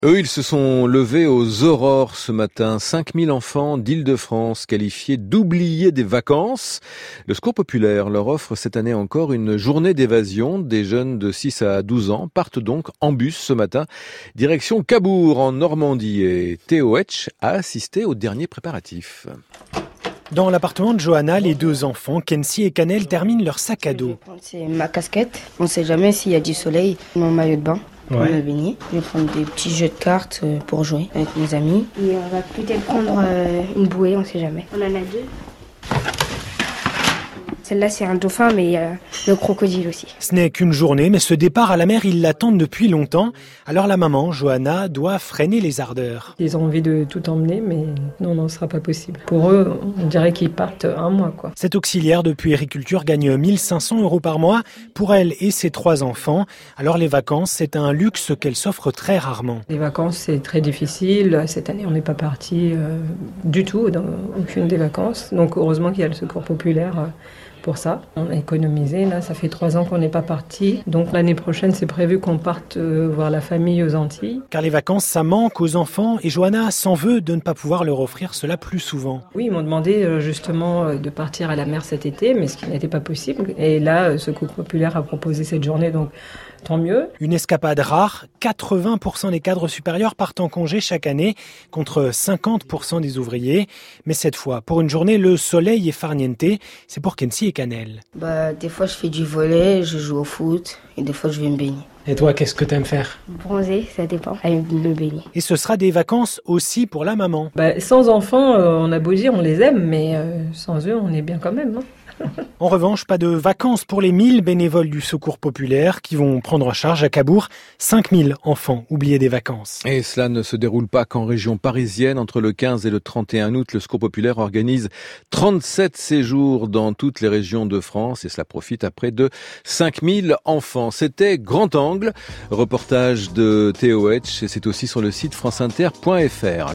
Eux, ils se sont levés aux aurores ce matin. 5000 enfants d'Île-de-France qualifiés d'oubliés des vacances. Le Secours populaire leur offre cette année encore une journée d'évasion. Des jeunes de 6 à 12 ans partent donc en bus ce matin, direction Cabourg en Normandie. Et Théo Etch a assisté aux derniers préparatifs. Dans l'appartement de Johanna, les deux enfants, Kenzie et Canel, terminent leur sac à dos. C'est ma casquette. On ne sait jamais s'il y a du soleil. Mon maillot de bain pour me baigner. Je vais prendre des petits jeux de cartes pour jouer avec mes amis. Et on va peut-être prendre une bouée, on ne sait jamais. On en a deux. Celle-là, c'est un dauphin, mais il y a le crocodile aussi. Ce n'est qu'une journée, mais ce départ à la mer, ils l'attendent depuis longtemps. Alors la maman, Johanna, doit freiner les ardeurs. Ils ont envie de tout emmener, mais non, ce sera pas possible. Pour eux, on dirait qu'ils partent un mois, quoi. Cette auxiliaire de puériculture gagne 1 500 € par mois pour elle et ses 3 enfants. Alors les vacances, c'est un luxe qu'elle s'offre très rarement. Les vacances, c'est très difficile. Cette année, on n'est pas parti du tout dans aucune des vacances. Donc heureusement qu'il y a le Secours populaire pour ça. On a économisé, là, ça fait 3 ans qu'on n'est pas parti. Donc l'année prochaine, c'est prévu qu'on parte voir la famille aux Antilles. Car les vacances, ça manque aux enfants et Johanna s'en veut de ne pas pouvoir leur offrir cela plus souvent. Oui, ils m'ont demandé justement de partir à la mer cet été, mais ce qui n'était pas possible. Et là, Secours populaire a proposé cette journée, donc tant mieux. Une escapade rare, 80% des cadres supérieurs partent en congé chaque année, contre 50% des ouvriers. Mais cette fois, pour une journée, le soleil est farniente, c'est pour Kenzie et Canel. Des fois, je fais du volley, je joue au foot, et des fois, je vais me baigner. Et toi, qu'est-ce que t'aimes faire ? Bronzer, ça dépend, aller me baigner. Et ce sera des vacances aussi pour la maman. Sans enfants, on a beau dire, on les aime, mais sans eux, on est bien quand même, hein. En revanche, pas de vacances pour les 1000 bénévoles du Secours populaire qui vont prendre en charge à Cabourg 5000 enfants oubliés des vacances. Et cela ne se déroule pas qu'en région parisienne. Entre le 15 et le 31 août, le Secours populaire organise 37 séjours dans toutes les régions de France et cela profite à près de 5000 enfants. C'était Grand Angle, reportage de Théo Etch et c'est aussi sur le site franceinter.fr.